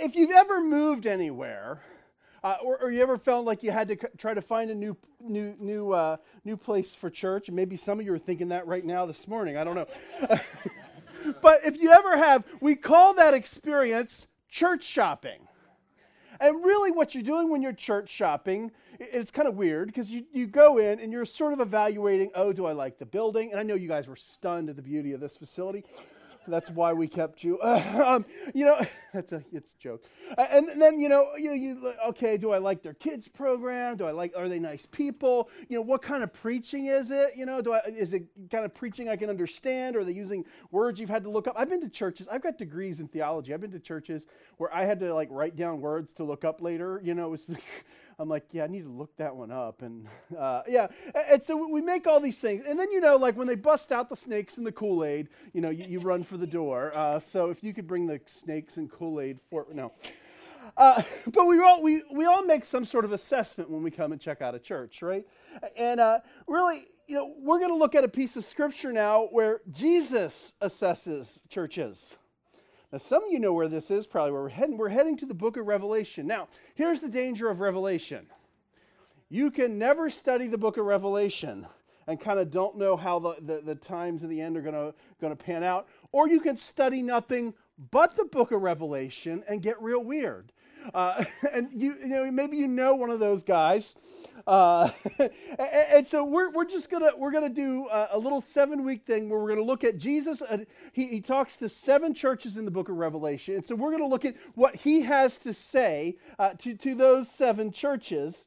If you've ever moved anywhere, or you ever felt like you had to try to find a new place for church, and maybe some of you are thinking that right now this morning, I don't know. But if you ever have, we call that experience church shopping. And really what you're doing when you're church shopping, it's kind of weird because you go in and you're sort of evaluating, oh, do I like the building? And I know you guys were stunned at the beauty of this facility. That's why we kept you. It's a joke. And then okay, do I like their kids program? Are they nice people? What kind of preaching is it? Is it kind of preaching I can understand? Or are they using words you've had to look up? I've been to churches. I've got degrees in theology. I've been to churches where I had to write down words to look up later. I'm like, yeah, I need to look that one up. And and so we make all these things. And then, when they bust out the snakes and the Kool-Aid, you run for the door. So if you could bring the snakes and Kool-Aid but we all make some sort of assessment when we come and check out a church, right? And really, we're going to look at a piece of scripture now where Jesus assesses churches. Now, some of you know where this is, probably where we're heading. We're heading to the book of Revelation. Now, here's the danger of Revelation. You can never study the book of Revelation and kind of don't know how the times of the end are going to pan out. Or you can study nothing but the book of Revelation and get real weird. And maybe one of those guys. And so we're gonna do a little 7-week thing where we're gonna look at Jesus. He talks to 7 churches in the book of Revelation, and so we're gonna look at what he has to say to those 7 churches.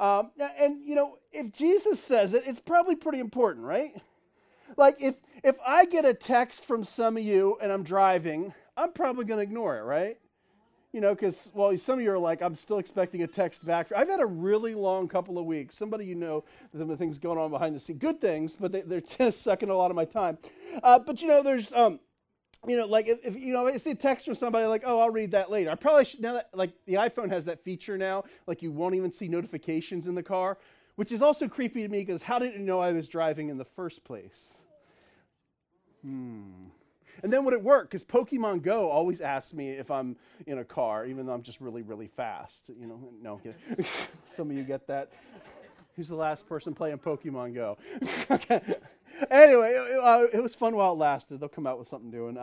If Jesus says it, it's probably pretty important, right? Like if I get a text from some of you and I'm driving, I'm probably gonna ignore it, right? Because, some of you are like, I'm still expecting a text back. I've had a really long couple of weeks. Somebody some of the things going on behind the scenes. Good things, but they're just sucking a lot of my time. But, there's, if I see a text from somebody like, oh, I'll read that later. I probably should, now that, the iPhone has that feature now, you won't even see notifications in the car, which is also creepy to me because how did you know I was driving in the first place? And then would it work? Because Pokemon Go always asks me if I'm in a car, even though I'm just really, really fast. No, I'm kidding. Some of you get that. Who's the last person playing Pokemon Go? Okay. Anyway, it was fun while it lasted. They'll come out with something new.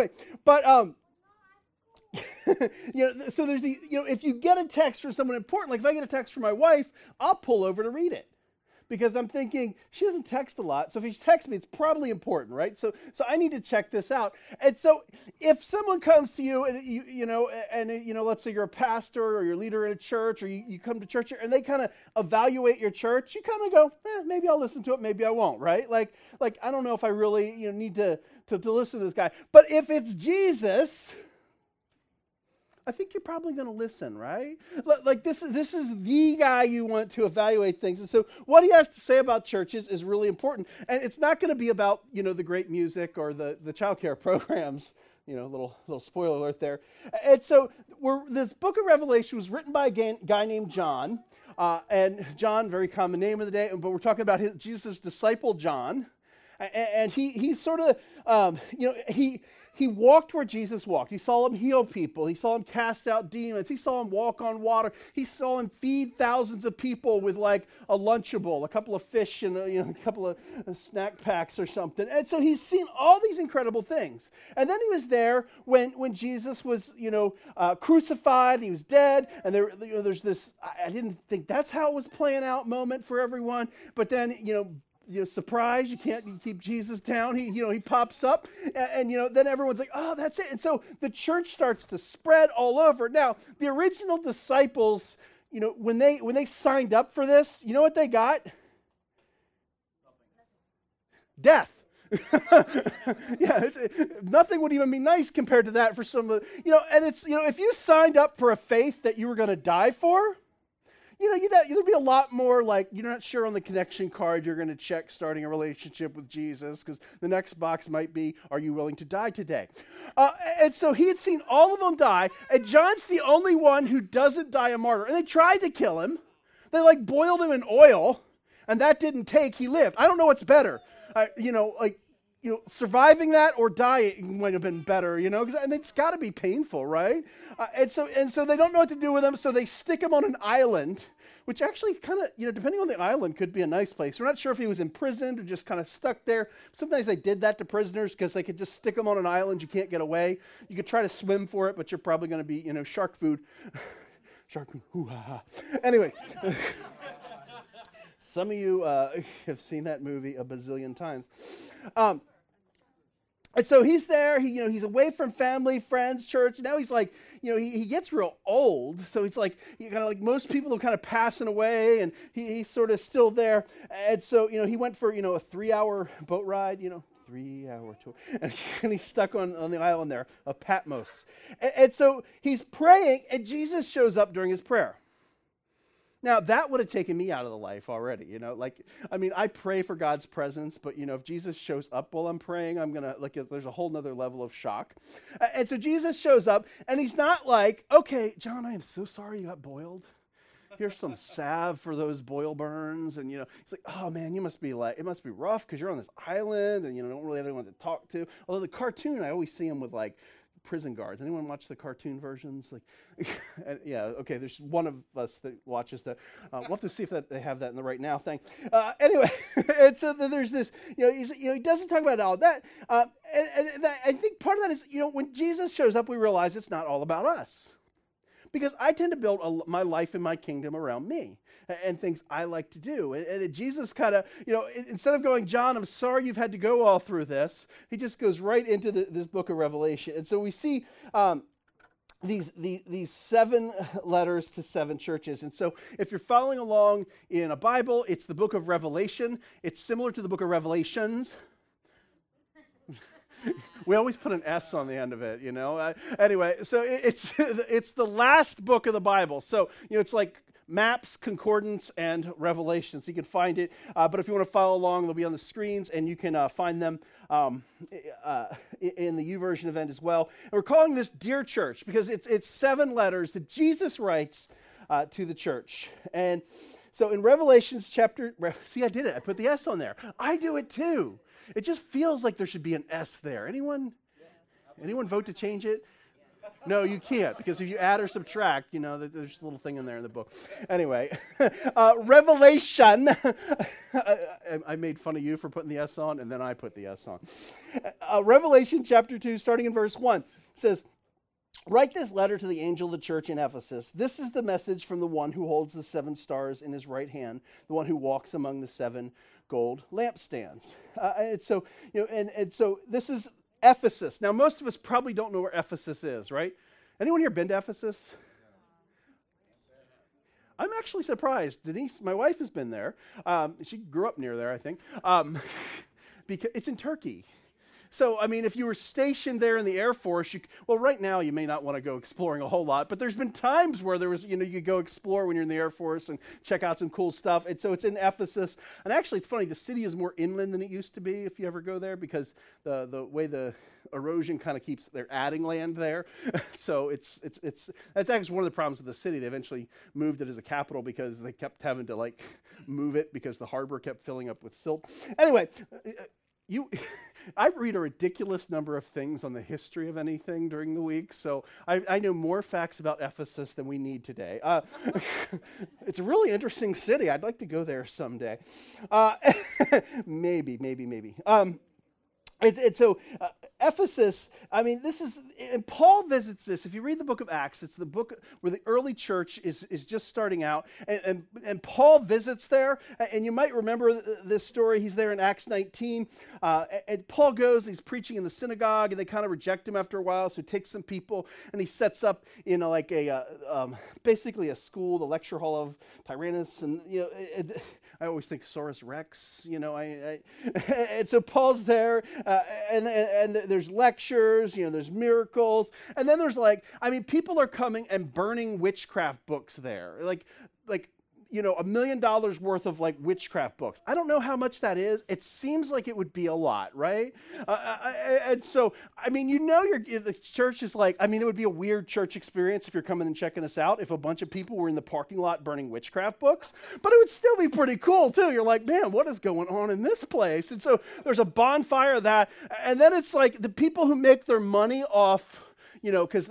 So there's if you get a text from someone important, if I get a text from my wife, I'll pull over to read it. Because I'm thinking, she doesn't text a lot, so if she texts me, it's probably important, right? So I need to check this out. And so if someone comes to you, and let's say you're a pastor or you're a leader in a church, or you come to church, and they kind of evaluate your church, you kind of go, maybe I'll listen to it, maybe I won't, right? Like I don't know if I really need to listen to this guy. But if it's Jesus, I think you're probably going to listen, right? This is the guy you want to evaluate things. And so what he has to say about churches is really important. And it's not going to be about, the great music or the childcare programs. Little spoiler alert there. And so this book of Revelation was written by a guy named John. And John, very common name of the day, but we're talking about Jesus' disciple John. And he sort of, he walked where Jesus walked. He saw him heal people. He saw him cast out demons. He saw him walk on water. He saw him feed thousands of people with a Lunchable, a couple of fish and a couple of snack packs or something. And so he's seen all these incredible things. And then he was there when Jesus was, crucified. He was dead. And there's this, I didn't think that's how it was playing out moment for everyone. But then, surprise, you can't keep Jesus down. He pops up and then everyone's like, oh, that's it. And so the church starts to spread all over. Now, the original disciples, when they signed up for this, you know what they got? Death. Nothing would even be nice compared to that for some of the, and it's, if you signed up for a faith that you were going to die for, there'd be a lot more you're not sure on the connection card you're going to check starting a relationship with Jesus because the next box might be, are you willing to die today? And so he had seen all of them die, and John's the only one who doesn't die a martyr. And they tried to kill him. They boiled him in oil, and that didn't take. He lived. I don't know what's better. surviving that or dying might have been better, because it's got to be painful, right? And so they don't know what to do with him, so they stick him on an island, which actually kind of, depending on the island, could be a nice place. We're not sure if he was imprisoned or just kind of stuck there. Sometimes they did that to prisoners because they could just stick them on an island. You can't get away. You could try to swim for it, but you're probably going to be, shark food. Shark food. Hoo-ha-ha. Anyway. Some of you have seen that movie a bazillion times. And so he's there, he's away from family, friends, church. Now he's like, he gets real old. So it's like, kind of like most people are kind of passing away, and he's sort of still there. And so, he went for, a 3-hour boat ride, 3-hour tour. And he's stuck on the island there of Patmos. And so he's praying, and Jesus shows up during his prayer. Now, that would have taken me out of the life already, I pray for God's presence, but, if Jesus shows up while I'm praying, I'm going to, there's a whole nother level of shock. And so Jesus shows up, and he's not like, okay, John, I am so sorry you got boiled. Here's some salve for those boil burns. And, he's like, oh, man, it must be rough because you're on this island, and, don't really have anyone to talk to. Although the cartoon, I always see him with, prison guards. Anyone watch the cartoon versions? Yeah, okay, there's one of us that watches that. We'll have to see if they have that in the Right Now thing. Anyway, and so there's this, he doesn't talk about all that. And I think part of that is, when Jesus shows up, we realize it's not all about us. Because I tend to build my life and my kingdom around me and things I like to do. And Jesus kind of, instead of going, John, I'm sorry you've had to go all through this, he just goes right into this book of Revelation. And so we see these 7 letters to 7 churches. And so if you're following along in a Bible, it's the book of Revelation. It's similar to the book of Revelations. We always put an S on the end of it, Anyway, so it's the last book of the Bible. So, it's like maps, concordance, and Revelation. So you can find it. But if you want to follow along, they'll be on the screens, and you can find them in the YouVersion event as well. And we're calling this Dear Church because it's 7 letters that Jesus writes to the church. And so in Revelations chapter... See, I did it. I put the S on there. I do it too. It just feels like there should be an S there. Anyone vote to change it? No, you can't, because if you add or subtract, there's a little thing in there in the book. Anyway, Revelation. I made fun of you for putting the S on, and then I put the S on. Revelation chapter 2, starting in verse 1, says, write this letter to the angel of the church in Ephesus. This is the message from the one who holds the 7 stars in his right hand, the one who walks among the 7 gold lampstands. And so this is Ephesus. Now, most of us probably don't know where Ephesus is, right? Anyone here been to Ephesus? I'm actually surprised. Denise, my wife, has been there. She grew up near there, I think. Because it's in Turkey. So, if you were stationed there in the Air Force, right now you may not want to go exploring a whole lot, but there's been times where there was, you could go explore when you're in the Air Force and check out some cool stuff. And so it's in Ephesus. And actually, it's funny, the city is more inland than it used to be if you ever go there, because the way the erosion kind of keeps, they're adding land there. So that's actually one of the problems with the city. They eventually moved it as a capital because they kept having to move it because the harbor kept filling up with silt. Anyway, I read a ridiculous number of things on the history of anything during the week, so I know more facts about Ephesus than we need today. It's a really interesting city. I'd like to go there someday. Maybe. So Ephesus, and Paul visits this. If you read the book of Acts, it's the book where the early church is just starting out, and Paul visits there, and you might remember this story. He's there in Acts 19, and Paul goes, he's preaching in the synagogue, and they kind of reject him after a while, so he takes some people, and he sets up, basically a school, the lecture hall of Tyrannus, and, I always think Saurus Rex, and so Paul's there, and there's lectures, there's miracles, and then there's people are coming and burning witchcraft books there, $1 million worth of like witchcraft books. I don't know how much that is. It seems like it would be a lot, right? And so, I mean, the church is like, I mean, it would be a weird church experience if you're coming and checking us out, if a bunch of people were in the parking lot burning witchcraft books, but it would still be pretty cool too. You're like, man, what is going on in this place? And so there's a bonfire of that. And then it's like the people who make their money off, because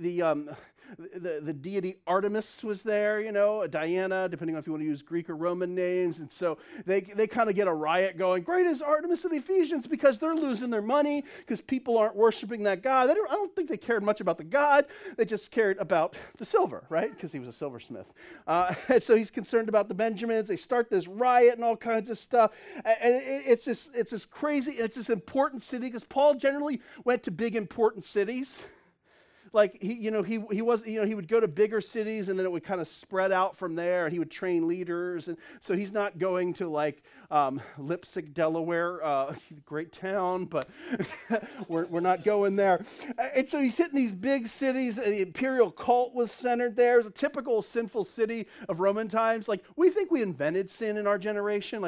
the deity Artemis was there, Diana, depending on if you want to use Greek or Roman names. And so they kind of get a riot going, great is Artemis of the Ephesians, because they're losing their money because people aren't worshiping that god. I don't think they cared much about the god. They just cared about the silver, right? Because he was a silversmith. And so he's concerned about the Benjamins. They start this riot and all kinds of stuff. And it's this crazy, it's this important city, because Paul generally went to big important cities. Like he would go to bigger cities, and then it would kind of spread out from there, and he would train leaders. And so he's not going to like Lipsick, Delaware, great town, but we're not going there. And so he's hitting these big cities. The imperial cult was centered there. It was a typical sinful city of Roman times. Like we think we invented sin in our generation.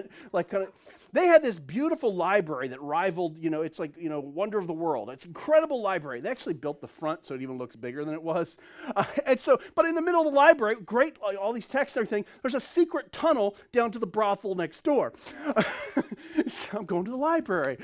They had this beautiful library that rivaled, it's like, wonder of the world. It's an incredible library. They actually built the front so it even looks bigger than it was. But in the middle of the library, great, like, all these texts and everything, there's a secret tunnel down to the brothel next door. So I'm going to the library.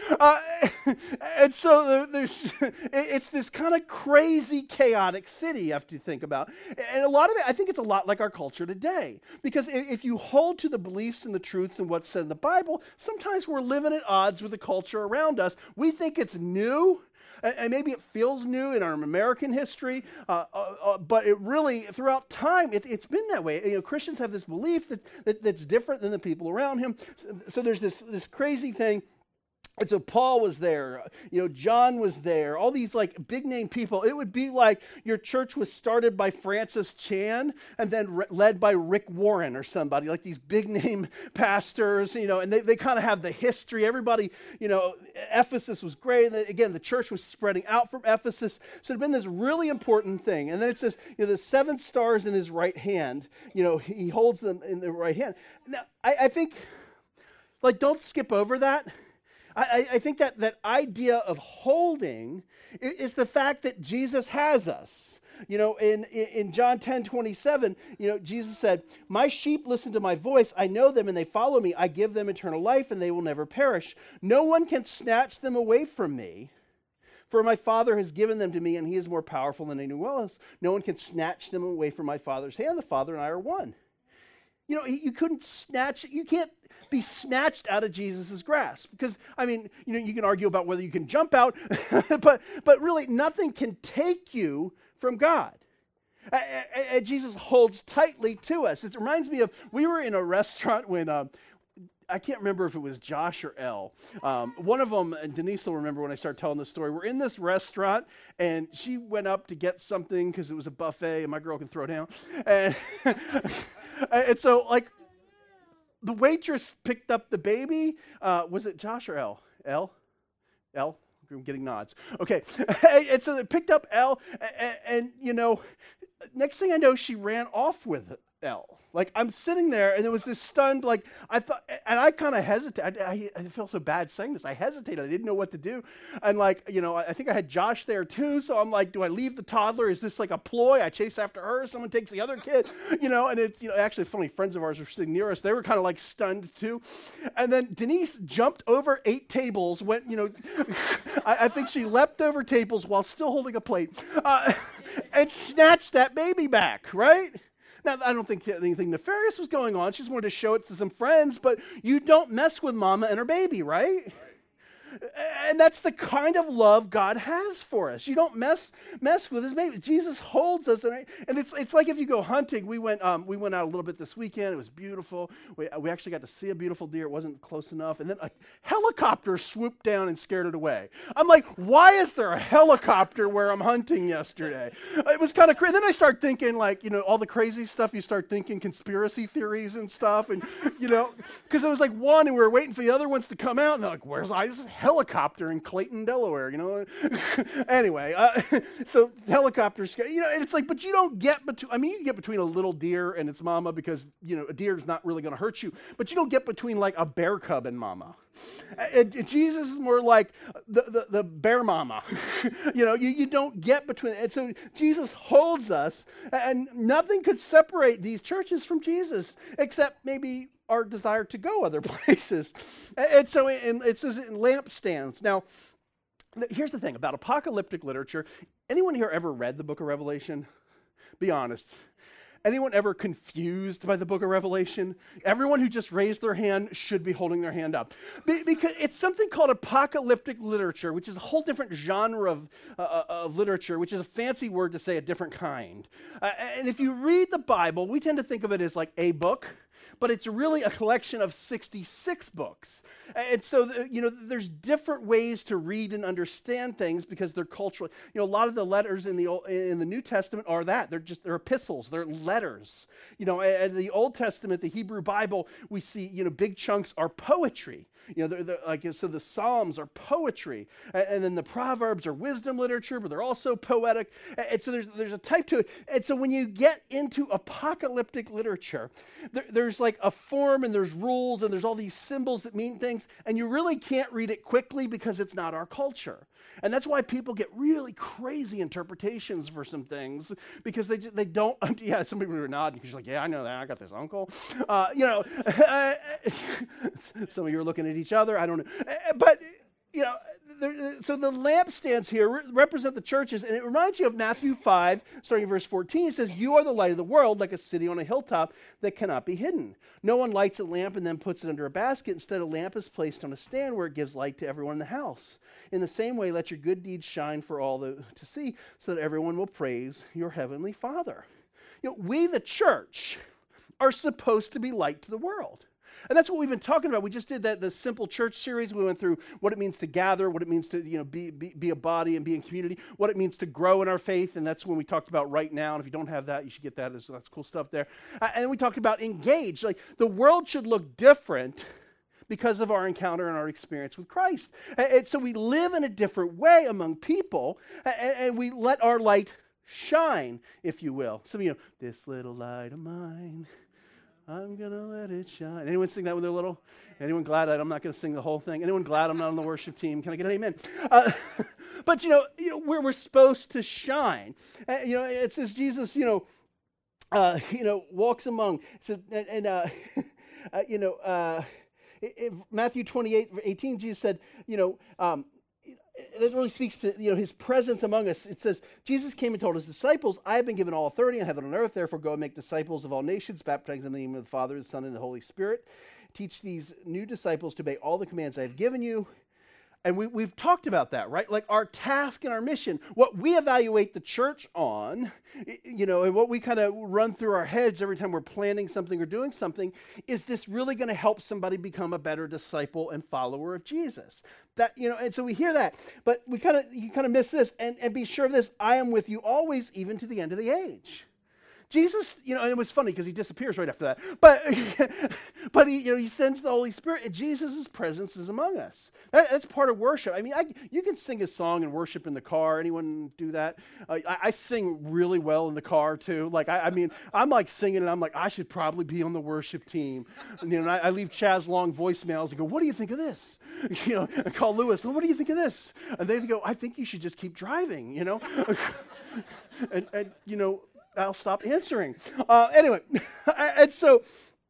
And so it's this kind of crazy, chaotic city you have to think about. And a lot of it, I think it's a lot like our culture today. Because if you hold to the beliefs and the truths and what's said in the Bible, sometimes we're living at odds with the culture around us. We think it's new, and maybe it feels new in our American history, but it really, throughout time, it's been that way. Christians have this belief that's different than the people around him. So there's this crazy thing. And so Paul was there, John was there, all these like big name people. It would be like your church was started by Francis Chan and then led by Rick Warren or somebody, like these big name pastors, and they kind of have the history. Everybody, Ephesus was great. And again, the church was spreading out from Ephesus. So it had been this really important thing. And then it says, the 7 stars in his right hand, he holds them in the right hand. Now, I think, like, don't skip over that. I think that idea of holding is the fact that Jesus has us. In John 10:27, Jesus said, my sheep listen to my voice. I know them and they follow me. I give them eternal life and they will never perish. No one can snatch them away from me. For my Father has given them to me, and he is more powerful than anyone else. No one can snatch them away from my Father's hand. The Father and I are one. You couldn't snatch it. You can't be snatched out of Jesus' grasp. Because, you can argue about whether you can jump out, but really nothing can take you from God. And Jesus holds tightly to us. It reminds me of, we were in a restaurant when, I can't remember if it was Josh or Elle. One of them, and Denise will remember when I start telling this story, we're in this restaurant, and she went up to get something because it was a buffet, and my girl can throw down. And so, like, the waitress picked up the baby. Was it Josh or Elle? Elle? I'm getting nods. Okay. And so they picked up Elle, and next thing I know, she ran off with Elle. Like, I'm sitting there, and there was this stunned, like, I thought, and I kind of hesitated. I feel so bad saying this. I hesitated. I didn't know what to do. And, like, I think I had Josh there, too, so I'm like, do I leave the toddler? Is this, like, a ploy? I chase after her. Someone takes the other kid, and it's, actually, funny, friends of ours were sitting near us. They were kind of, like, stunned, too. And then Denise jumped over 8 tables, went, I think she leapt over tables while still holding a plate, and snatched that baby back, right? Now, I don't think anything nefarious was going on. She just wanted to show it to some friends, but you don't mess with mama and her baby, right? And that's the kind of love God has for us. You don't mess with his baby. Jesus holds us, and it's like if you go hunting. We went out a little bit this weekend. It was beautiful. We actually got to see a beautiful deer. It wasn't close enough, and then a helicopter swooped down and scared it away. I'm like, why is there a helicopter where I'm hunting yesterday? It was kind of crazy. Then I start thinking, like, all the crazy stuff. You start thinking conspiracy theories and stuff, and because it was like one, and we were waiting for the other ones to come out, and they're like, where's this helicopter? helicopter in Clayton, Delaware, Anyway, so helicopters, and it's like, but you don't get between, I mean, you can get between a little deer and its mama because, a deer is not really going to hurt you, but you don't get between like a bear cub and mama. And Jesus is more like the bear mama. You don't get between, and so Jesus holds us, and nothing could separate these churches from Jesus except maybe our desire to go other places. And so it says in lampstands. Now, here's the thing about apocalyptic literature. Anyone here ever read the book of Revelation? Be honest. Anyone ever confused by the book of Revelation? Everyone who just raised their hand should be holding their hand up. Because it's something called apocalyptic literature, which is a whole different genre of literature, which is a fancy word to say a different kind. And if you read the Bible, we tend to think of it as like a book, but it's really a collection of 66 books. And so, there's different ways to read and understand things because they're cultural. A lot of the letters in the New Testament are that. They're epistles, they're letters. And the Old Testament, the Hebrew Bible, we see, big chunks are poetry. So the Psalms are poetry, and then the Proverbs are wisdom literature, but they're also poetic. And so there's a type to it. And so when you get into apocalyptic literature, there's like a form and there's rules and there's all these symbols that mean things, and you really can't read it quickly because it's not our culture. And that's why people get really crazy interpretations for some things because they don't. Yeah, some people are nodding because you're like, yeah, I know that. I got this uncle. Some of you are looking at each other. I don't know, but so the lampstands here represent the churches, and it reminds you of Matthew 5, starting in verse 14. It says, "You are the light of the world, like a city on a hilltop that cannot be hidden. No one lights a lamp and then puts it under a basket. Instead, a lamp is placed on a stand where it gives light to everyone in the house. In the same way, let your good deeds shine for all to see, so that everyone will praise your heavenly Father." We, the church, are supposed to be light to the world. And that's what we've been talking about. We just did the Simple Church series. We went through what it means to gather, what it means to be a body and be in community, what it means to grow in our faith, and that's when we talked about right now. And if you don't have that, you should get that. That's cool stuff there. And we talked about engage. Like the world should look different because of our encounter and our experience with Christ. And so we live in a different way among people, and we let our light shine, if you will. Some of you know, this little light of mine, I'm going to let it shine. Anyone sing that when they're little? Anyone glad that I'm not going to sing the whole thing? Anyone glad I'm not on the worship team? Can I get an amen? But, we're supposed to shine. It says Jesus, walks among. It says, in Matthew 28:18, Jesus said, it really speaks to his presence among us. It says, Jesus came and told his disciples, "I have been given all authority in heaven and earth. Therefore, go and make disciples of all nations, baptizing them in the name of the Father, the Son, and the Holy Spirit. Teach these new disciples to obey all the commands I have given you." And we've talked about that, right? Like our task and our mission, what we evaluate the church on, and what we kind of run through our heads every time we're planning something or doing something, is this really going to help somebody become a better disciple and follower of Jesus? That, and so we hear that, but you kind of miss this, and be sure of this: I am with you always, even to the end of the age. Jesus, and it was funny because he disappears right after that. But he sends the Holy Spirit, and Jesus' presence is among us. That's part of worship. I mean, you can sing a song and worship in the car. Anyone do that? I sing really well in the car too. Like I'm like singing, and I'm like, I should probably be on the worship team. And I leave Chaz long voicemails and go, "What do you think of this?" I call Lewis, "What do you think of this?" And they go, "I think you should just keep driving." and I'll stop answering. Anyway, and so,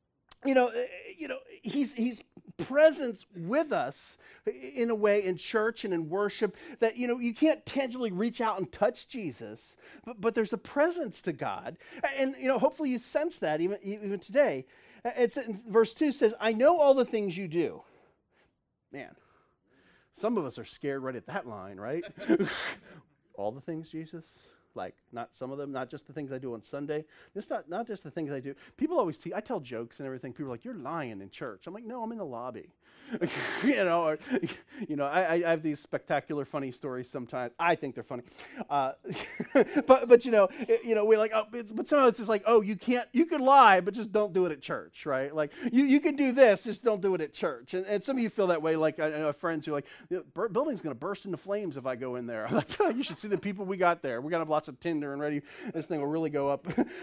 he's present with us in a way in church and in worship that, you can't tangibly reach out and touch Jesus, but there's a presence to God. And, hopefully you sense that even today. It's in verse 2 says, "I know all the things you do." Man, some of us are scared right at that line, right? All the things, Jesus? Like, not some of them, not just the things I do on Sunday, just not just the things I do. People always I tell jokes and everything. People are like, "You're lying in church." I'm like, "No, I'm in the lobby." I have these spectacular funny stories sometimes. I think they're funny, but we're like, but somehow it's just like, oh, you can lie, but just don't do it at church, right? Like you can do this, just don't do it at church. And some of you feel that way. Like I know friends who are like, the building's going to burst into flames if I go in there. I'm like, oh, you should see the people we got there. We're gonna have lots of tinder and ready. This thing will really go up.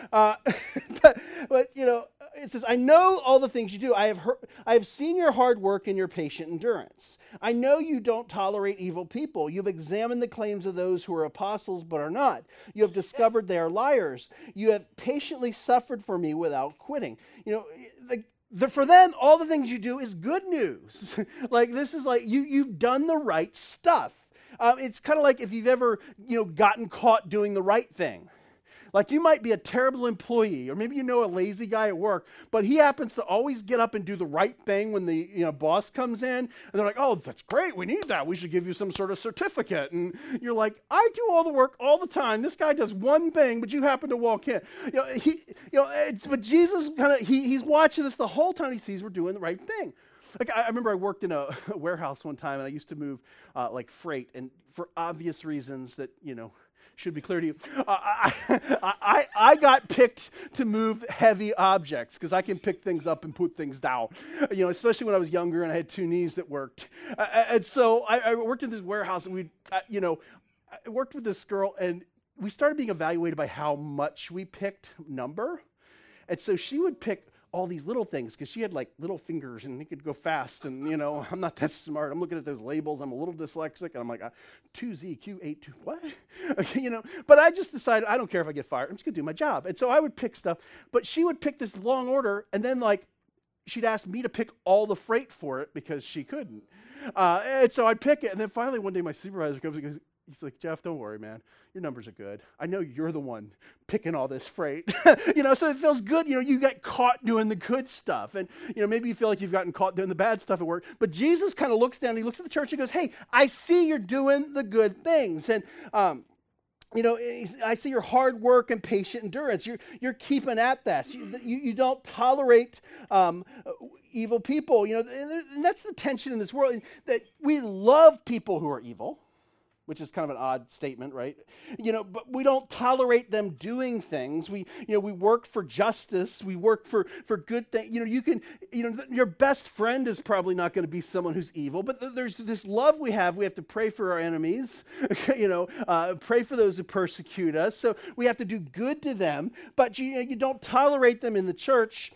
But it says, I know all the things you do. I have seen your hard work and your patient endurance. I know you don't tolerate evil people. You've examined the claims of those who are apostles but are not. You have discovered they are liars. You have patiently suffered for me without quitting. For them, all the things you do is good news. Like this is like you've done the right stuff. It's kind of like if you've ever gotten caught doing the right thing. Like you might be a terrible employee, or maybe a lazy guy at work, but he happens to always get up and do the right thing when the boss comes in, and they're like, "Oh, that's great. We need that. We should give you some sort of certificate." And you're like, "I do all the work all the time. This guy does one thing, but you happen to walk in." But Jesus he's watching us the whole time. He sees we're doing the right thing. Like I remember I worked in a warehouse one time, and I used to move like freight, and for obvious reasons that should be clear to you. I got picked to move heavy objects because I can pick things up and put things down. Especially when I was younger and I had two knees that worked. And so I worked in this warehouse, and I worked with this girl, and we started being evaluated by how much we picked number. And so she would pick all these little things because she had like little fingers and he could go fast, and I'm not that smart. I'm looking at those labels. I'm a little dyslexic, and I'm like 2ZQ82 what? But I just decided I don't care if I get fired. I'm just gonna do my job. And so I would pick stuff, but she would pick this long order, and then like she'd ask me to pick all the freight for it because she couldn't. And so I'd pick it, and then finally one day my supervisor comes and goes, he's like, "Jeff, don't worry, man. Your numbers are good. I know you're the one picking all this freight." So it feels good. You get caught doing the good stuff. And, maybe you feel like you've gotten caught doing the bad stuff at work. But Jesus kind of looks down, he looks at the church and goes, "Hey, I see you're doing the good things." And, I see your hard work and patient endurance. You're keeping at this. You don't tolerate evil people. And that's the tension in this world, that we love people who are evil, which is kind of an odd statement, right? But we don't tolerate them doing things. We work for justice. We work for good things. Your best friend is probably not going to be someone who's evil, but there's this love we have. We have to pray for our enemies, pray for those who persecute us. So we have to do good to them, but you don't tolerate them in the church.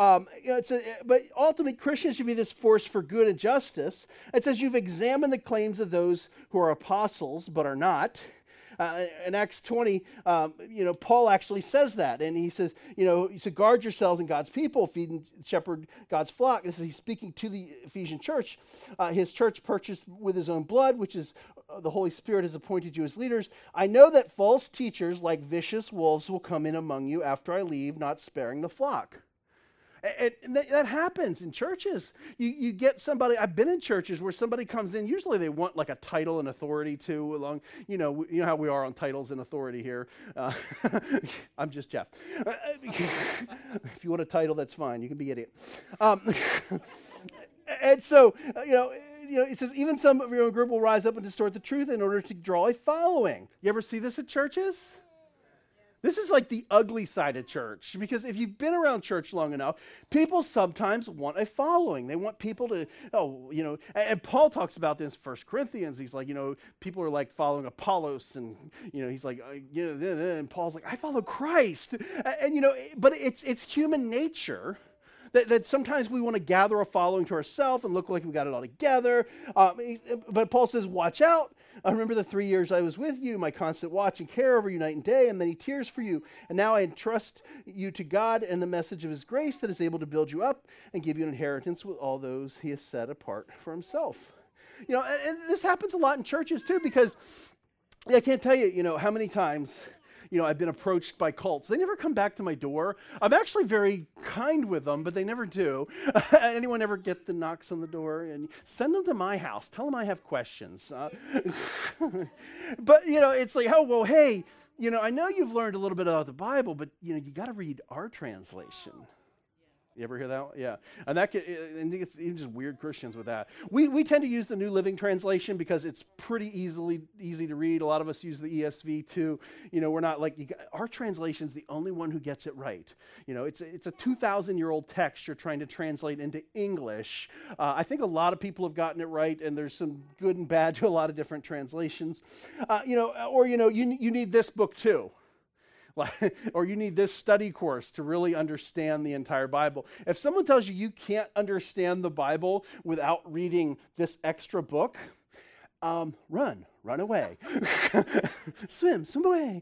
But ultimately, Christians should be this force for good and justice. It says you've examined the claims of those who are apostles but are not. In Acts 20, Paul actually says that, and he says, guard yourselves in God's people, feed and shepherd God's flock. This is he's speaking to the Ephesian church. His church purchased with his own blood, which is the Holy Spirit has appointed you as leaders. I know that false teachers like vicious wolves will come in among you after I leave, not sparing the flock. And that happens in churches. You get somebody, I've been in churches where somebody comes in, usually they want like a title and authority too, along, you know how we are on titles and authority here. I'm just Jeff. If you want a title, that's fine. You can be idiot. And so, it says, even some of your own group will rise up and distort the truth in order to draw a following. You ever see this at churches? This is like the ugly side of church, because if you've been around church long enough, people sometimes want a following. They want people to, and Paul talks about this in 1 Corinthians. He's like, people are like following Apollos, and, he's like, and Paul's like, I follow Christ. And, but it's human nature that sometimes we want to gather a following to ourselves and look like we got it all together. But Paul says, watch out. I remember the 3 years I was with you, my constant watch and care over you night and day, and many tears for you. And now I entrust you to God and the message of his grace that is able to build you up and give you an inheritance with all those he has set apart for himself. And this happens a lot in churches too, because I can't tell you, how many times I've been approached by cults. They never come back to my door. I'm actually very kind with them, but they never do. Anyone ever get the knocks on the door? And send them to my house. Tell them I have questions. But, it's like, oh, well, hey, I know you've learned a little bit about the Bible, but you got to read our translation. You ever hear that one? Yeah. And it's even just weird Christians with that. We tend to use the New Living Translation because it's pretty easy to read. A lot of us use the ESV too. We're not like, our translation's the only one who gets it right. It's a 2,000-year-old text you're trying to translate into English. I think a lot of people have gotten it right, and there's some good and bad to a lot of different translations. You need this book too. Or you need this study course to really understand the entire Bible. If someone tells you can't understand the Bible without reading this extra book, run away, swim away.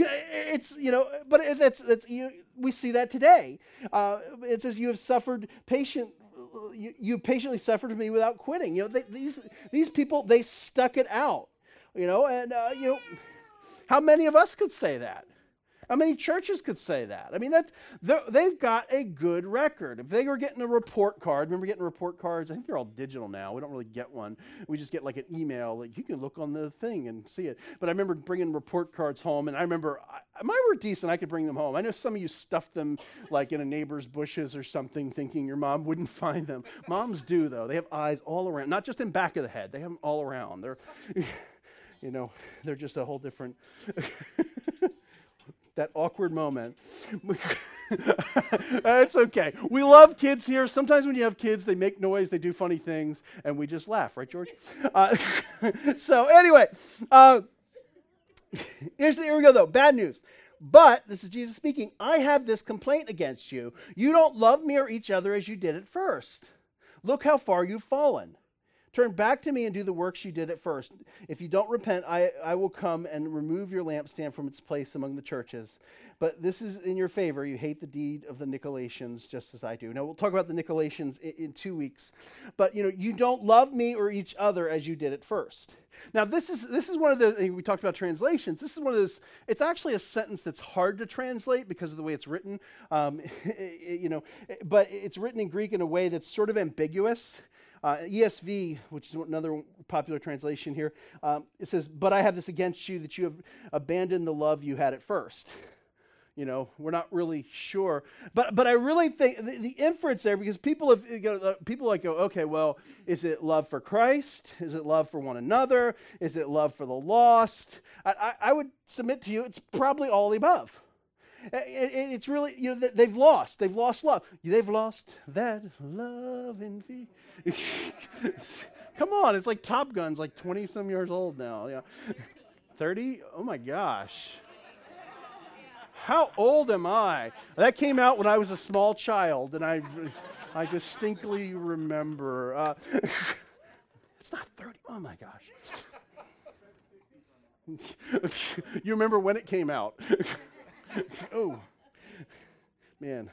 We see that today. It says you have suffered you patiently suffered with me without quitting. These people, they stuck it out. How many of us could say that? How many churches could say that? I mean, they've got a good record. If they were getting a report card, remember getting report cards? I think they're all digital now. We don't really get one. We just get like an email. Like, you can look on the thing and see it. But I remember bringing report cards home, and I remember mine were decent. I could bring them home. I know some of you stuffed them like in a neighbor's bushes or something, thinking your mom wouldn't find them. Moms do, though. They have eyes all around, not just in back of the head. They have them all around. They're, they're just a whole different... That awkward moment. It's okay. We love kids here. Sometimes when you have kids, they make noise, they do funny things, and we just laugh, right, George? So anyway, here we go, though. Bad news. But, this is Jesus speaking, I have this complaint against you. You don't love me or each other as you did at first. Look how far you've fallen. Turn back to me and do the works you did at first. If you don't repent, I will come and remove your lampstand from its place among the churches. But this is in your favor. You hate the deed of the Nicolaitans just as I do. Now, we'll talk about the Nicolaitans in 2 weeks. But, you don't love me or each other as you did at first. Now, this is one of the, we talked about translations. This is one of those, it's actually a sentence that's hard to translate because of the way it's written. But it's written in Greek in a way that's sort of ambiguous. ESV, which is another popular translation here, it says, but I have this against you that you have abandoned the love you had at first. We're not really sure. But I really think the inference there, because people go, okay, well, is it love for Christ? Is it love for one another? Is it love for the lost? I would submit to you, it's probably all the above. It's really, they've lost love. They've lost that love in me. Come on, it's like Top Gun's like 20-some years old now. Yeah, 30? Oh my gosh. How old am I? That came out when I was a small child, and I distinctly remember. It's not 30. Oh my gosh. You remember when it came out? Oh, man.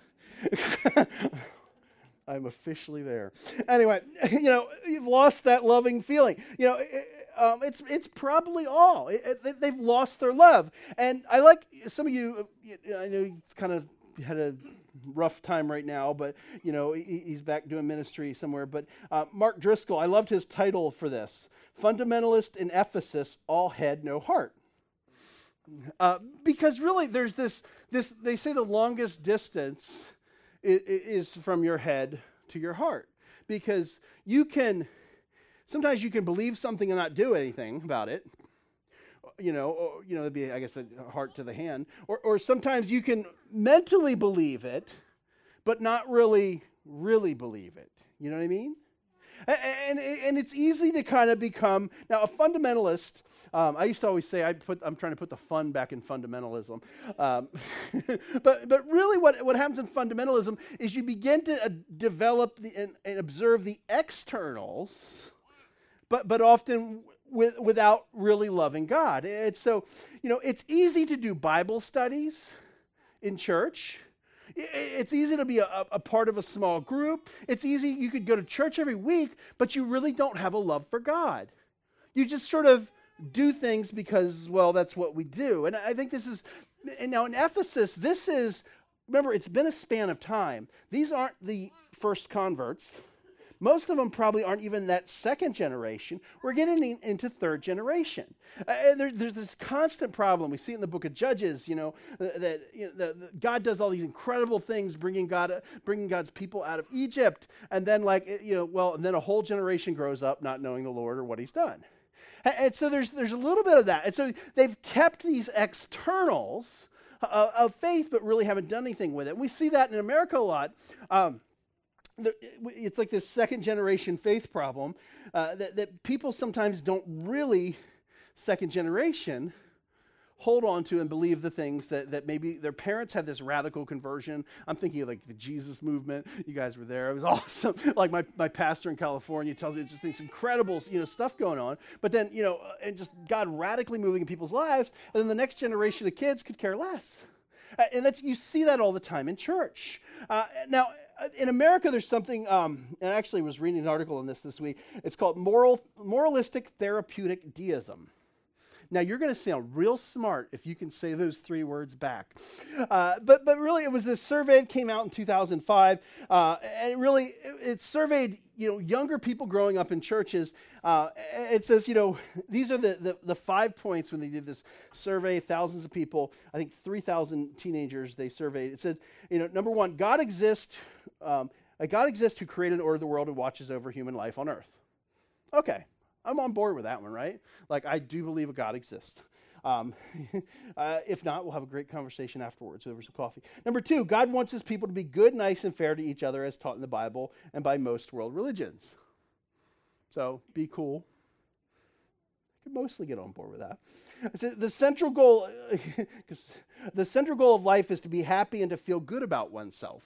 I'm officially there. Anyway, you've lost that loving feeling. It's probably all. They've lost their love. And I like some of you, I know he's kind of had a rough time right now, but, he's back doing ministry somewhere. But Mark Driscoll, I loved his title for this. Fundamentalist in Ephesus, all head, no heart. Because really there's this, they say the longest distance is from your head to your heart. Because sometimes you can believe something and not do anything about it. It'd be, I guess, a heart to the hand. Or sometimes you can mentally believe it, but not really believe it. You know what I mean? And it's easy to kind of become, now a fundamentalist, I used to always say I'm trying to put the fun back in fundamentalism. But really what happens in fundamentalism is you begin to develop and observe the externals, but often without really loving God. So, it's easy to do Bible studies in church. It's easy to be a part of a small group. It's easy, you could go to church every week, but you really don't have a love for God. You just sort of do things because, well, that's what we do. And I think and now in Ephesus, remember, it's been a span of time. These aren't the first converts. Most of them probably aren't even that second generation. We're getting into third generation. And there's this constant problem. We see it in the book of Judges, that God does all these incredible things, bringing God's people out of Egypt. And then and then a whole generation grows up not knowing the Lord or what he's done. And so there's a little bit of that. And so they've kept these externals of faith, but really haven't done anything with it. And we see that in America a lot. It's like this second generation faith problem that people sometimes don't really, second generation, hold on to and believe the things that maybe their parents had this radical conversion. I'm thinking of like the Jesus movement. You guys were there. It was awesome. Like my pastor in California tells me just this incredible, stuff going on. But then, and just God radically moving in people's lives. And then the next generation of kids could care less. And you see that all the time in church. Now, in America, there's something, and I actually was reading an article on this week. It's called moralistic therapeutic deism. Now, you're going to sound real smart if you can say those three words back. But really, it was this survey that came out in 2005, and it surveyed younger people growing up in churches. It says, these are the 5 points when they did this survey, thousands of people, I think 3,000 teenagers they surveyed. It said, number one, God exists who created and ordered the world and watches over human life on earth. Okay. I'm on board with that one, right? Like, I do believe a God exists. If not, we'll have a great conversation afterwards over some coffee. Number two, God wants his people to be good, nice, and fair to each other as taught in the Bible and by most world religions. So, be cool. I could mostly get on board with that. So the central goal of life is to be happy and to feel good about oneself.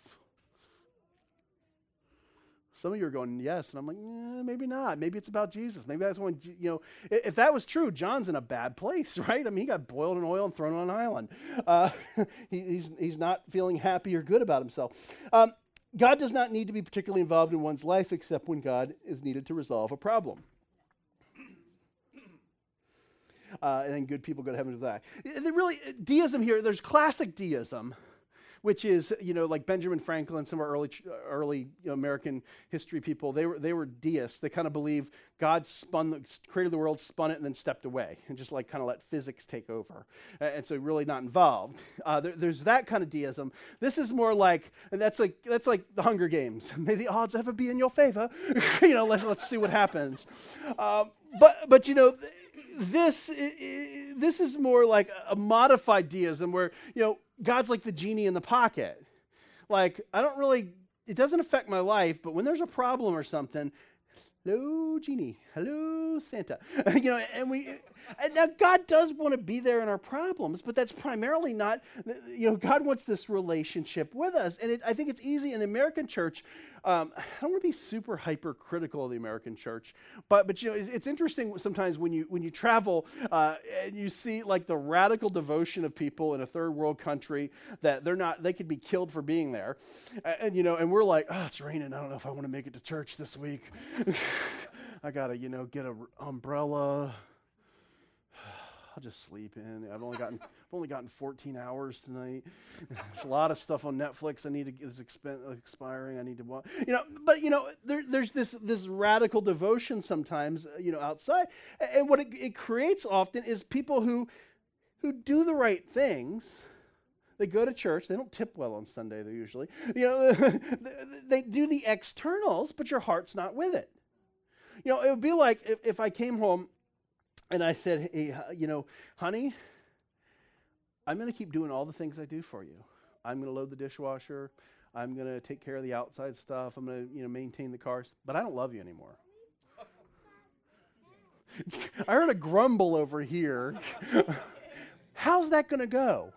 Some of you are going, yes, and I'm like, maybe not. Maybe it's about Jesus. Maybe that's when, if that was true, John's in a bad place, right? I mean, he got boiled in oil and thrown on an island. He's not feeling happy or good about himself. God does not need to be particularly involved in one's life except when God is needed to resolve a problem. And then good people go to heaven with that. Deism here, there's classic deism, which is, like Benjamin Franklin, some of our early American history people, they were deists. They kind of believe God created the world, spun it, and then stepped away, and just kind of let physics take over. And so really not involved. There's that kind of deism. This is more like, and that's like the Hunger Games. May the odds ever be in your favor. Let's see what happens. But this is more like a modified deism where, God's like the genie in the pocket. Like, it doesn't affect my life, but when there's a problem or something, hello, genie. Hello, Santa. And now God does want to be there in our problems, but that's primarily not, God wants this relationship with us. And I think it's easy in the American church. I don't want to be super hypercritical of the American church, but it's interesting sometimes when you travel and you see like the radical devotion of people in a third world country that they could be killed for being there, and we're like, oh, it's raining. I don't know if I want to make it to church this week. I gotta get an umbrella. I'll just sleep in. I've only gotten 14 hours tonight. There's a lot of stuff on Netflix is expiring. I need to watch. But there's this radical devotion sometimes, outside, and what it creates often is people who do the right things. They go to church. They don't tip well on Sunday. They usually, they do the externals, but your heart's not with it. It would be like if I came home and I said, hey, honey, I'm going to keep doing all the things I do for you. I'm going to load the dishwasher. I'm going to take care of the outside stuff. I'm going to, maintain the cars. But I don't love you anymore. I heard a grumble over here. How's that going to go?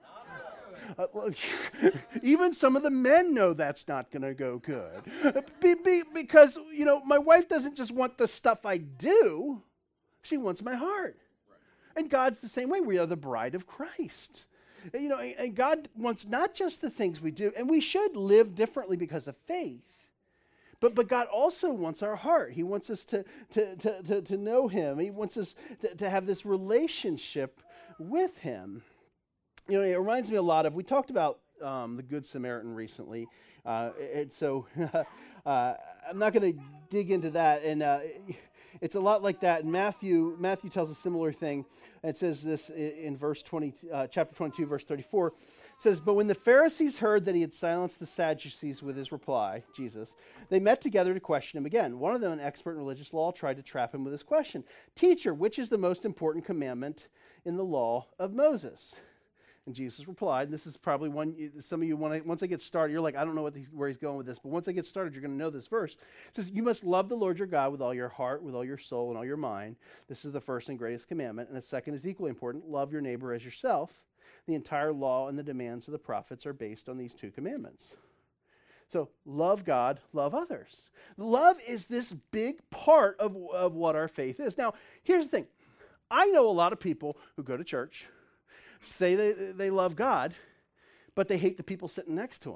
Even some of the men know that's not going to go good. Because, my wife doesn't just want the stuff I do. She wants my heart. Right. And God's the same way. We are the bride of Christ. And God wants not just the things we do, and we should live differently because of faith. But God also wants our heart. He wants us to know him. He wants us to have this relationship with him. It reminds me a lot of, we talked about the Good Samaritan recently, and so I'm not going to dig into that. And it's a lot like that. And Matthew tells a similar thing. It says this in verse 20, chapter 22, verse 34. It says, "But when the Pharisees heard that he had silenced the Sadducees with his reply," Jesus, "they met together to question him again. One of them, an expert in religious law, tried to trap him with this question: 'Teacher, which is the most important commandment in the law of Moses?' And Jesus replied," and this is probably one, some of you, once I get started, you're like, I don't know where he's going with this, but once I get started, you're going to know this verse. It says, "You must love the Lord your God with all your heart, with all your soul, and all your mind. This is the first and greatest commandment. And the second is equally important: love your neighbor as yourself. The entire law and the demands of the prophets are based on these two commandments." So love God, love others. Love is this big part of what our faith is. Now, here's the thing. I know a lot of people who go to church, say they love God, but they hate the people sitting next to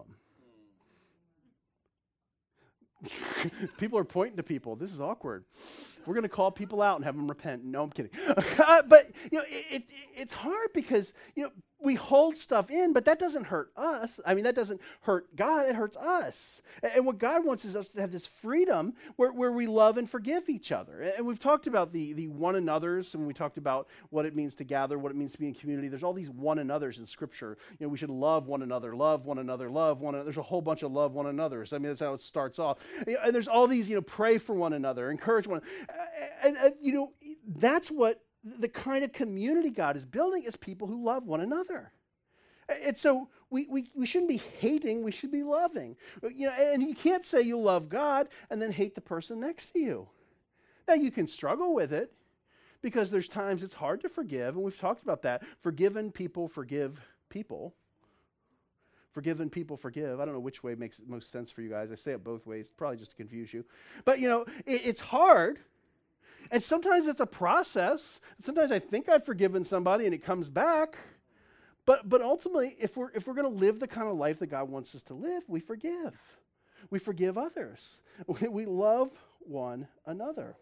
them. People are pointing to people. This is awkward. We're going to call people out and have them repent. No, I'm kidding. But it's hard because we hold stuff in, but that doesn't hurt us. I mean, that doesn't hurt God. It hurts us. And what God wants is us to have this freedom where we love and forgive each other. And we've talked about the one another's, and we talked about what it means to gather, what it means to be in community. There's all these one another's in Scripture. We should love one another, love one another, love one another. There's a whole bunch of love one another's. I mean, that's how it starts off. And there's all these, pray for one another, encourage one another. And that's what the kind of community God is building, is people who love one another. And so we shouldn't be hating, we should be loving. And you can't say you love God and then hate the person next to you. Now, you can struggle with it because there's times it's hard to forgive, and we've talked about that. Forgiven people forgive people. Forgiven people forgive. I don't know which way makes the most sense for you guys. I say it both ways, probably just to confuse you. But, it's hard. And sometimes it's a process. Sometimes I think I've forgiven somebody and it comes back. But ultimately, if we're going to live the kind of life that God wants us to live, we forgive. We forgive others. We love one another.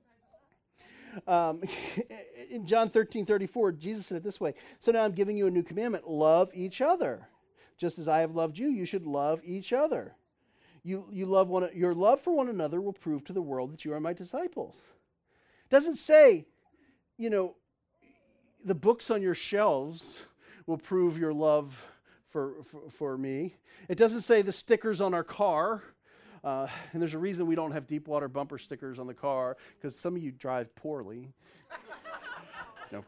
In John 13:34, Jesus said it this way: "So now I'm giving you a new commandment: love each other. Just as I have loved you, you should love each other. Your love for one another will prove to the world that you are my disciples." It doesn't say, the books on your shelves will prove your love for me. It doesn't say the stickers on our car. And there's a reason we don't have Deepwater bumper stickers on the car, because some of you drive poorly. No.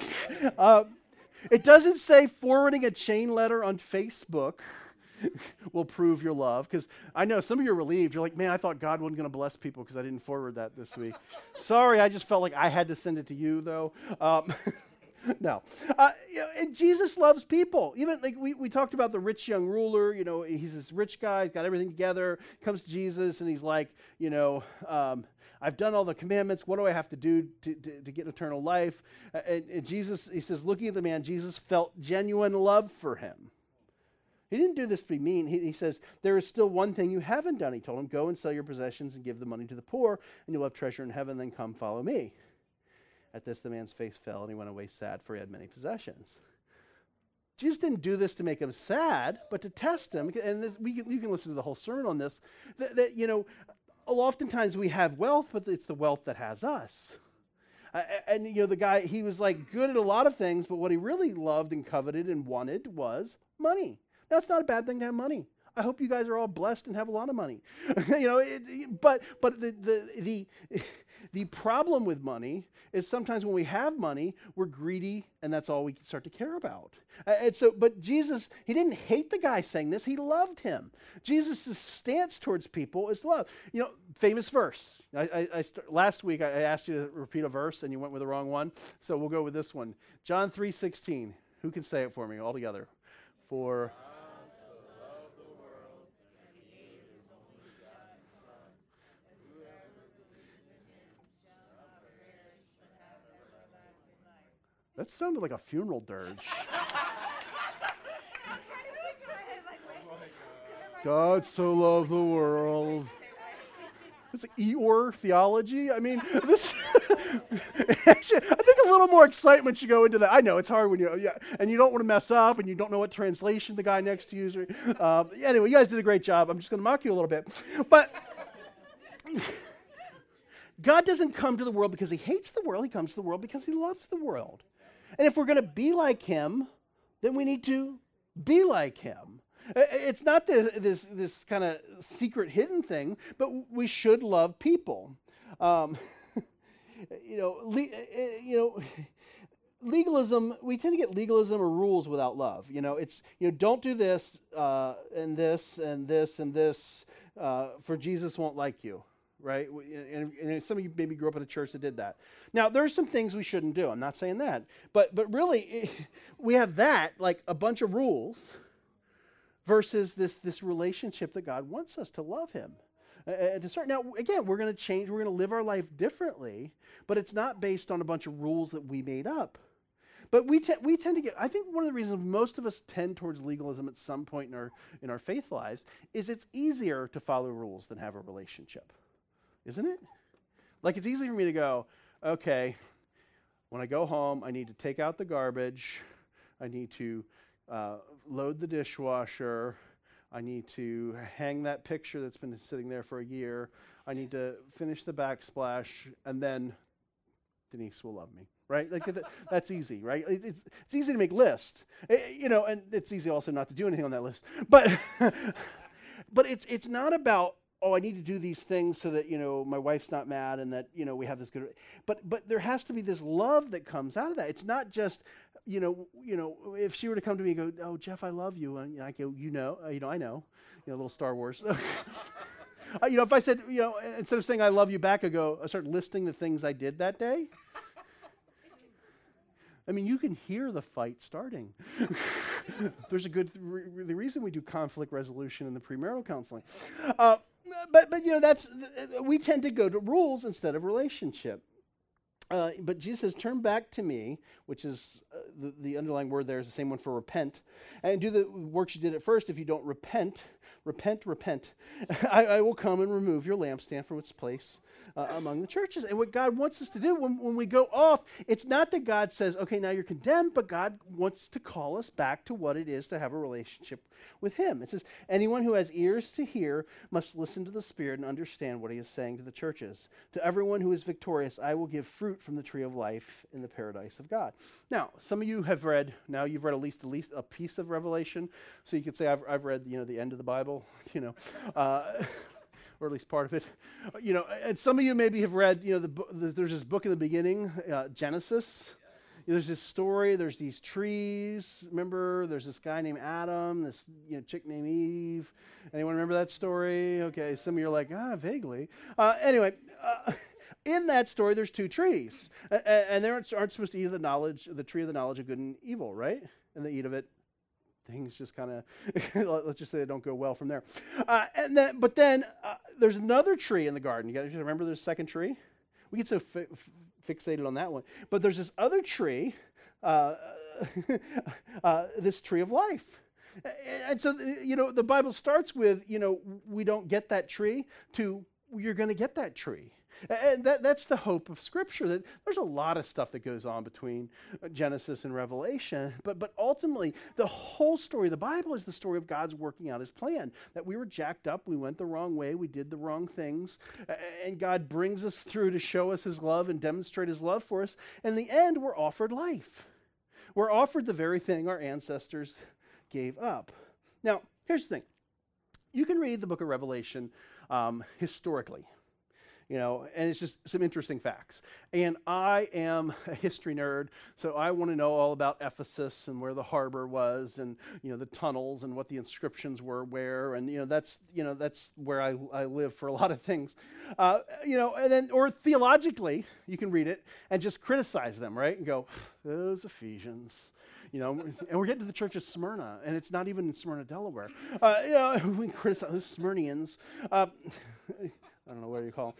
It doesn't say forwarding a chain letter on Facebook will prove your love, because I know some of you are relieved. You're like, man, I thought God wasn't going to bless people because I didn't forward that this week. Sorry, I just felt like I had to send it to you, though. No. And Jesus loves people. Even like we talked about the rich young ruler. He's this rich guy, he's got everything together, comes to Jesus, and he's like, I've done all the commandments. What do I have to do to get eternal life? And Jesus, he says, looking at the man, Jesus felt genuine love for him. He didn't do this to be mean. He says, there is still one thing you haven't done. He told him, go and sell your possessions and give the money to the poor, and you'll have treasure in heaven. Then come follow me. At this, the man's face fell, and he went away sad, for he had many possessions. Jesus didn't do this to make him sad, but to test him. And you can listen to the whole sermon on this. That oftentimes we have wealth, but it's the wealth that has us. And the guy, he was like good at a lot of things, but what he really loved and coveted and wanted was money. Now, it's not a bad thing to have money. I hope you guys are all blessed and have a lot of money. But the problem with money is sometimes when we have money, we're greedy, and that's all we start to care about. But Jesus, he didn't hate the guy saying this; he loved him. Jesus' stance towards people is love. Famous verse. Last week I asked you to repeat a verse, and you went with the wrong one. So we'll go with this one. John 3:16. Who can say it for me all together? For that sounded like a funeral dirge. God so loved the world. It's like Eeyore theology. I mean, this. Actually, I think a little more excitement should go into that. I know it's hard when and you don't want to mess up, and you don't know what translation the guy next to you is. Anyway, you guys did a great job. I'm just going to mock you a little bit, but God doesn't come to the world because he hates the world. He comes to the world because he loves the world. And if we're going to be like him, then we need to be like him. It's not this kind of secret hidden thing, but we should love people. Legalism, we tend to get legalism or rules without love. It's, don't do this and this and this and this, for Jesus won't like you, right? And some of you maybe grew up in a church that did that. Now, there are some things we shouldn't do. I'm not saying that. But really, we have that, like a bunch of rules, versus this relationship that God wants us to love him. Now, again, we're going to change. We're going to live our life differently, but it's not based on a bunch of rules that we made up. But we tend to get, I think one of the reasons most of us tend towards legalism at some point in our faith lives is it's easier to follow rules than have a relationship. Isn't it? Like, it's easy for me to go, okay, when I go home, I need to take out the garbage. I need to load the dishwasher. I need to hang that picture that's been sitting there for a year. I need to finish the backsplash, and then Denise will love me, right? Like that's easy, right? It's easy to make lists, and it's easy also not to do anything on that list. But but it's not about, oh, I need to do these things so that my wife's not mad and that we have this good. But there has to be this love that comes out of that. It's not just if she were to come to me and go, oh, Jeff, I love you, and I go, I know, a little Star Wars. If I said, instead of saying I love you back, I start listing the things I did that day. I mean, you can hear the fight starting. There's the reason we do conflict resolution in the premarital counseling. But we tend to go to rules instead of relationship. But Jesus says, turn back to me, which is the underlying word there is the same one for repent, and do the works you did at first. If you don't repent, I will come and remove your lampstand from its place among the churches. And what God wants us to do when we go off, it's not that God says, okay, now you're condemned, but God wants to call us back to what it is to have a relationship with him. It says, anyone who has ears to hear must listen to the Spirit and understand what he is saying to the churches. To everyone who is victorious, I will give fruit from the tree of life in the paradise of God. Now, some of you have read, you've read at least a piece of Revelation, so you could say I've read, the end of the Bible, or at least part of it. And some of you maybe have read, there's this book in the beginning, Genesis. There's this story, there's these trees. Remember, there's this guy named Adam, this chick named Eve. Anyone remember that story? Okay, some of you are like, vaguely. Anyway, in that story, there's two trees. And they aren't supposed to eat of the tree of the knowledge of good and evil, right? And they eat of it. Things just kind of, let's just say they don't go well from there. But then there's another tree in the garden. You guys remember there's a second tree? We get so fixated on that one. But there's this other tree, this tree of life. And so, the Bible starts with, we don't get that tree to you're going to get that tree. And that's the hope of Scripture, that there's a lot of stuff that goes on between Genesis and Revelation, but ultimately, the whole story of the Bible is the story of God's working out his plan, that we were jacked up, we went the wrong way, we did the wrong things, and God brings us through to show us his love and demonstrate his love for us. In the end, we're offered life. We're offered the very thing our ancestors gave up. Now, here's the thing. You can read the book of Revelation historically. And it's just some interesting facts. And I am a history nerd, so I want to know all about Ephesus and where the harbor was, and the tunnels and what the inscriptions were where, and that's where I live for a lot of things. And then or theologically, you can read it and just criticize them, right? And go, those Ephesians. And we're getting to the church of Smyrna, and it's not even in Smyrna, Delaware. We criticize those Smyrnians. I don't know what you call,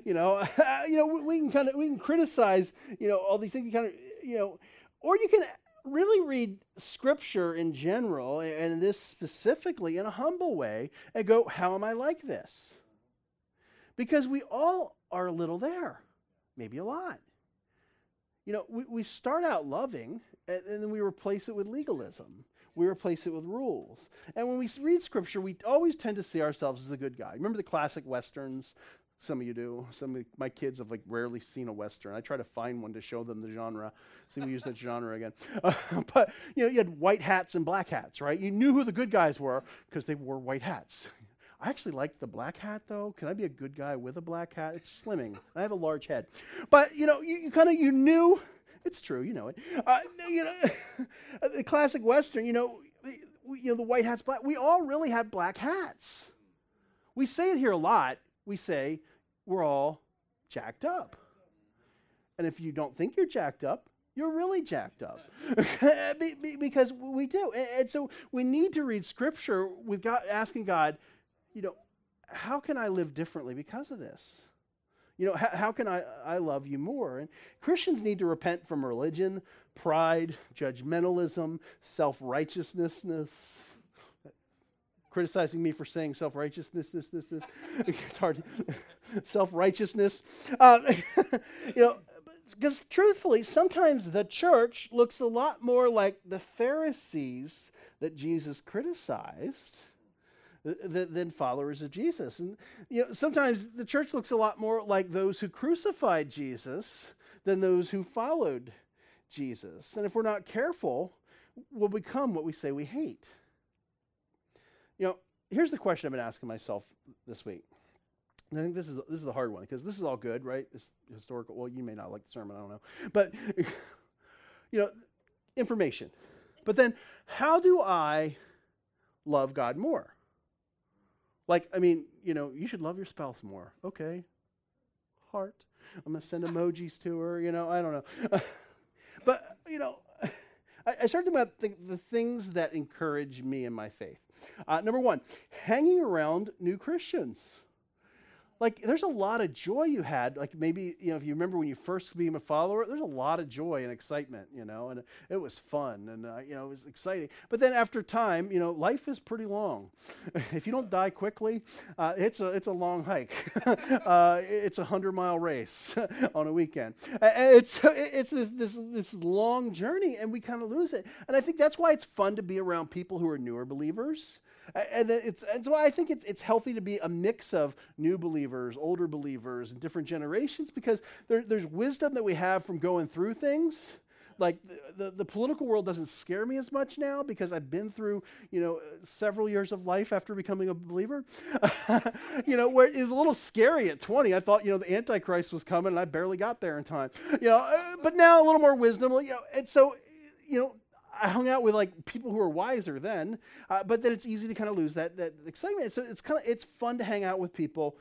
we can criticize, all these things. You kind of, or you can really read Scripture in general, and this specifically in a humble way, and go, how am I like this? Because we all are a little there. Maybe a lot. We start out loving, and then we replace it with legalism. We replace it with rules. And when we read Scripture, we always tend to see ourselves as the good guy. Remember the classic Westerns? Some of you do. Some of my kids have rarely seen a Western. I try to find one to show them the genre. See, we use that genre again. But, you had white hats and black hats, right? You knew who the good guys were because they wore white hats. I actually like the black hat, though. Can I be a good guy with a black hat? It's slimming. I have a large head. But, you knew. It's true, you know it. The classic Western, the white hat's black. We all really have black hats. We say it here a lot. We say we're all jacked up. And if you don't think you're jacked up, you're really jacked up. Because we do. And so we need to read Scripture with God, asking God, how can I live differently because of this? How can I love you more? And Christians need to repent from religion, pride, judgmentalism, self-righteousness. Criticizing me for saying self-righteousness, this. It's hard. Self-righteousness. Because truthfully, sometimes the church looks a lot more like the Pharisees that Jesus criticized than followers of Jesus. And sometimes the church looks a lot more like those who crucified Jesus than those who followed Jesus. And if we're not careful, we'll become what we say we hate. Here's the question I've been asking myself this week. And I think this is the hard one, because this is all good, right? It's historical. Well, you may not like the sermon, I don't know. But information. But then how do I love God more? You should love your spouse more. Okay. Heart. I'm going to send emojis to her. I don't know. But, I started about the things that encourage me in my faith. Number one, hanging around new Christians. There's a lot of joy you had. Maybe, if you remember when you first became a follower, there's a lot of joy and excitement, and it was fun and, it was exciting. But then after time, life is pretty long. If you don't die quickly, it's a long hike. It's a 100-mile race on a weekend. It's this long journey, and we kind of lose it. And I think that's why it's fun to be around people who are newer believers. And so I think it's healthy to be a mix of new believers, older believers, and different generations, because there's wisdom that we have from going through things. The political world doesn't scare me as much now because I've been through, several years of life after becoming a believer. Where it was a little scary at 20. I thought, the Antichrist was coming and I barely got there in time. But now a little more wisdom, and so, I hung out with people who were wiser then, but then it's easy to kind of lose that excitement. So it's fun to hang out with people,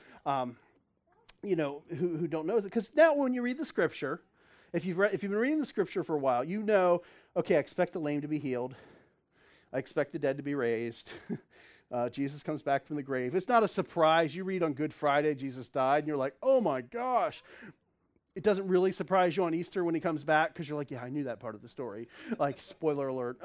who don't know it. Because now when you read the Scripture, if you've been reading the Scripture for a while, okay, I expect the lame to be healed, I expect the dead to be raised. Jesus comes back from the grave. It's not a surprise. You read on Good Friday, Jesus died, and you're like, oh my gosh. It doesn't really surprise you on Easter when he comes back because you're like, yeah, I knew that part of the story. Spoiler alert.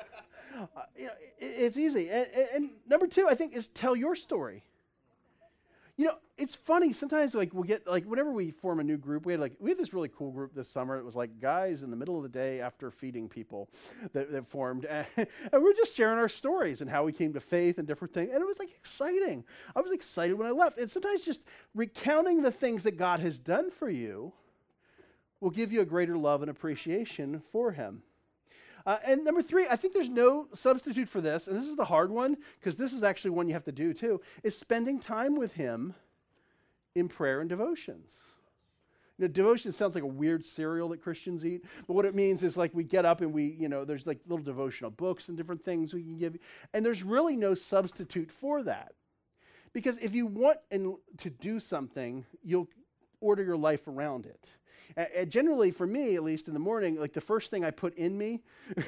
It's easy. And number two, I think, is tell your story. It's funny. Sometimes we'll get whenever we form a new group, we had this really cool group this summer. It was guys in the middle of the day after feeding people that formed. And we're just sharing our stories and how we came to faith and different things. And it was exciting. I was excited when I left. And sometimes just recounting the things that God has done for you will give you a greater love and appreciation for him. And number three, I think there's no substitute for this, and this is the hard one, because this is actually one you have to do too, is spending time with him in prayer and devotions. Devotion sounds like a weird cereal that Christians eat, but what it means is we get up and we, there's little devotional books and different things we can give, and there's really no substitute for that. Because if you want to do something, you'll order your life around it. Generally, for me, at least in the morning, the first thing I put in me,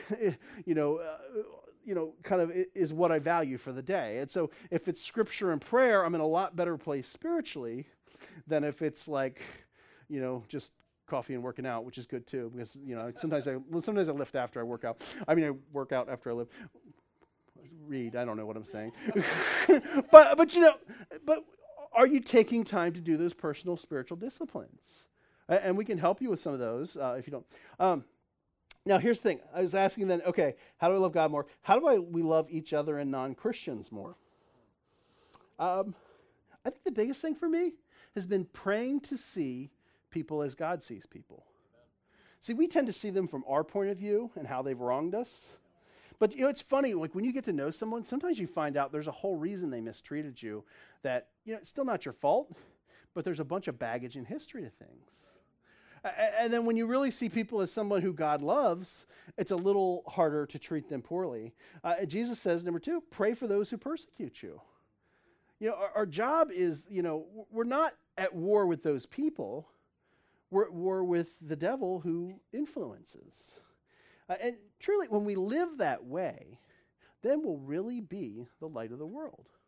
kind of is what I value for the day. And so if it's Scripture and prayer, I'm in a lot better place spiritually than if it's just coffee and working out, which is good too, because, sometimes I lift after I work out. I work out after I read. I don't know what I'm saying. but are you taking time to do those personal spiritual disciplines? And we can help you with some of those if you don't. Now, here's the thing. I was asking then, okay, how do I love God more? How do we love each other and non-Christians more? I think the biggest thing for me has been praying to see people as God sees people. See, we tend to see them from our point of view and how they've wronged us. But, it's funny, like when you get to know someone, sometimes you find out there's a whole reason they mistreated you that, it's still not your fault, but there's a bunch of baggage and history to things. And then when you really see people as someone who God loves, it's a little harder to treat them poorly. Jesus says, number 2, pray for those who persecute you. Our job is, we're not at war with those people. We're at war with the devil who influences. And truly, when we live that way, then we'll really be the light of the world.